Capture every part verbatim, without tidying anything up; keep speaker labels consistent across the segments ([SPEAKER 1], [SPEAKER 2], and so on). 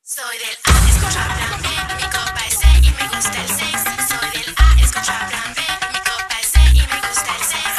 [SPEAKER 1] Soy del A, escucho a plan B, mi copa es C y me gusta el sex. Soy del A, escucho a plan B, mi copa es C y me gusta el sex.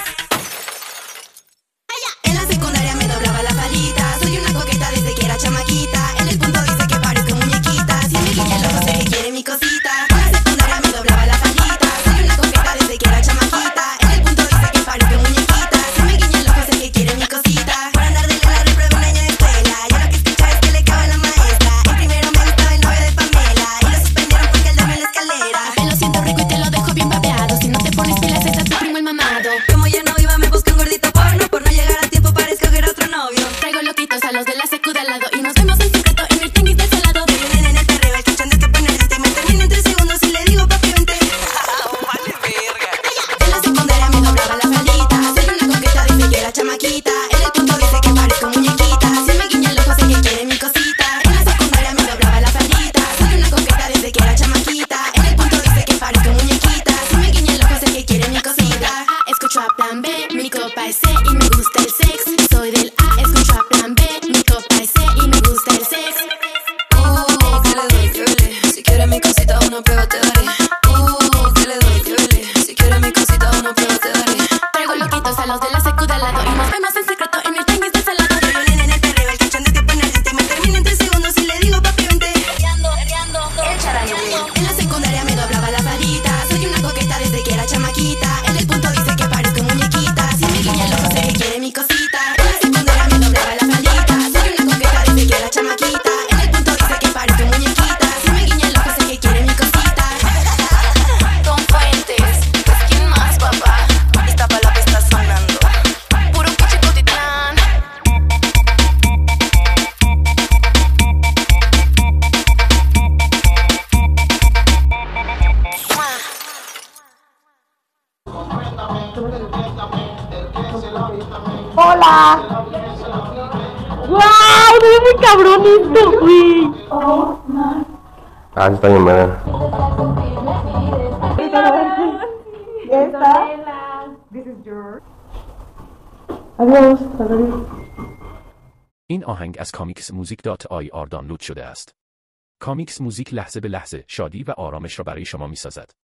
[SPEAKER 2] En la secundaria me doblaba la falita. Soy una coqueta desde que era chamaquita. En el punto dice que parezco muñequita. Si me guiña el ojo sé que quiere mi cosita. En la secundaria me doblaba la falita. Soy una coqueta desde que era chamaquita. En el punto dice que parezco muñequita. Si me guiña el ojo sé que quiere mi cosita. Por andar de la reprueba un año de escuela. Yo lo que escuchaba es que le cago en la maestra. En primero me gustaba el novio de Pamela. Y lo suspendieron porque él dormía en la escalera.
[SPEAKER 1] Te lo siento rico y te lo dejo bien babeado. Si no te pones pilas está tu primo el mamado.
[SPEAKER 2] Como ya no iba me busqué un gordito porno. Por no llegar a tiempo para escoger otro novio.
[SPEAKER 1] Traigo loquitos a los de la secu de al lado y nos vemos en secreto en el tenis del salado.
[SPEAKER 2] Soy un nene en el perreo, el cachón que pone el este y me termina en tres segundos y le digo papi vente.
[SPEAKER 3] Vale verga.
[SPEAKER 2] En la secundaria me doblaba la faldita. Soy una coqueta desde que era chamaquita. En el punto dice que parezco muñequita. Si me guiña el ojo sé que quiere mi cosita. En la secundaria me doblaba la faldita. Soy una coqueta desde que era chamaquita. En el punto dice que parezco muñequita. Si me guiña el ojo sé que quiere mi cosita.
[SPEAKER 1] A, escucho a plan B, mi copa es C y me gusta el sex. Soy del A, escucho a plan B, mi copa es C y me gusta el sex.
[SPEAKER 2] Uh, que le doy, que vele. Si quiere mi cosita una prueba te daré. Uh, que le doy, que vele. Si quiere mi cosita una prueba te daré.
[SPEAKER 1] Traigo loquitos a los de la secu de al lado y nos vemos en secreto en el tenis del salado.
[SPEAKER 2] Soy un nene en el perreo, el cachón que pone el este y me termina en tres segundos y le digo papi vente. En la secundaria me doblaba la faldita. Soy una coqueta desde que era chamaquita. En el punto dice que parezco muñequita. Si me guiña el ojo sé que quiere mi cosita. En la secundaria me doblaba la faldita. Soy una coqueta desde que era chamaquita. En el punto dice que parezco muñequita. Si me guiña el ojo sé que quiere mi cosita.
[SPEAKER 4] Don Fuentes, pues ¿quién más, papá? Esta palabra está sonando. Puro cuchicotitlán.
[SPEAKER 5] Hola. ¡Guau! ¡Mira muy cabrón esto, güey!
[SPEAKER 6] Ah, sí está bien, ¿verdad?
[SPEAKER 5] ¿Esta? Adiós.
[SPEAKER 7] این آهنگ از کامیکس موزیک دات آی آر دانلود شده است. کامیکس موزیک لحظه به لحظه شادی و آرامش را برای شما می‌سازد.